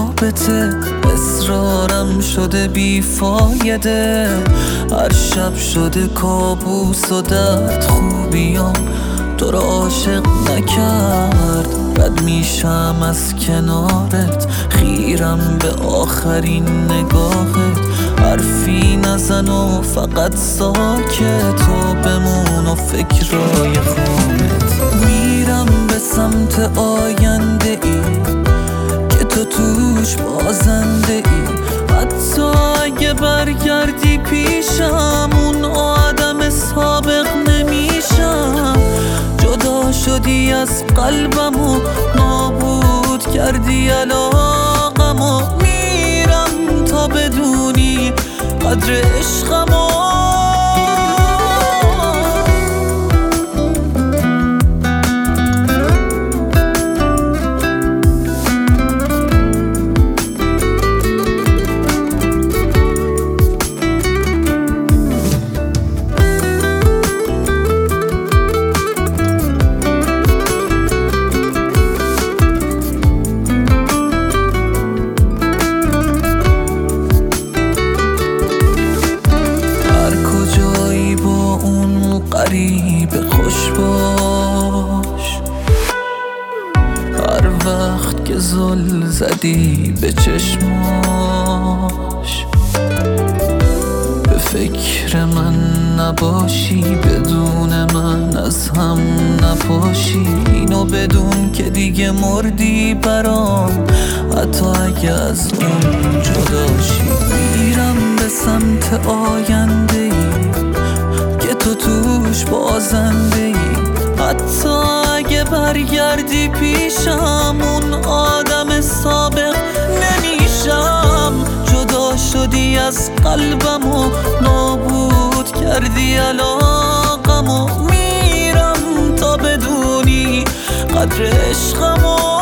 رابطه، اصرارم شده بیفایده. هر شب شده کابوس و درد، خوبیام تو را عاشق نکرد. بد میشم از کنارت، خیرم به آخرین نگاهت. حرفی نزن و فقط ساکت و بمون و فکرای خامت. میرم به سمت آینده ای که تو توش بازنده ای. حتی اگه برگردی پیشم، اون آدم سابق نمیشم. جدا شدی از قلبم و نابود کردی علاقم و میرم تا بدونی قدر عشقم و قریب خوش باش. هر وقت که زل زدی به چشماش، به فکر من نباشی، بدون من از هم نپاشی. اینو بدون که دیگه مردی برام، حتی اگه از اون جداشی. میرم به سمت آینده ای که تو توش بازنده ای. حتی اگه برگردی پیشم، اون آدم سابق نمیشم. جدا شدی از قلبم و نابود کردی علاقم و میرم تا بدونی قدر عشقم و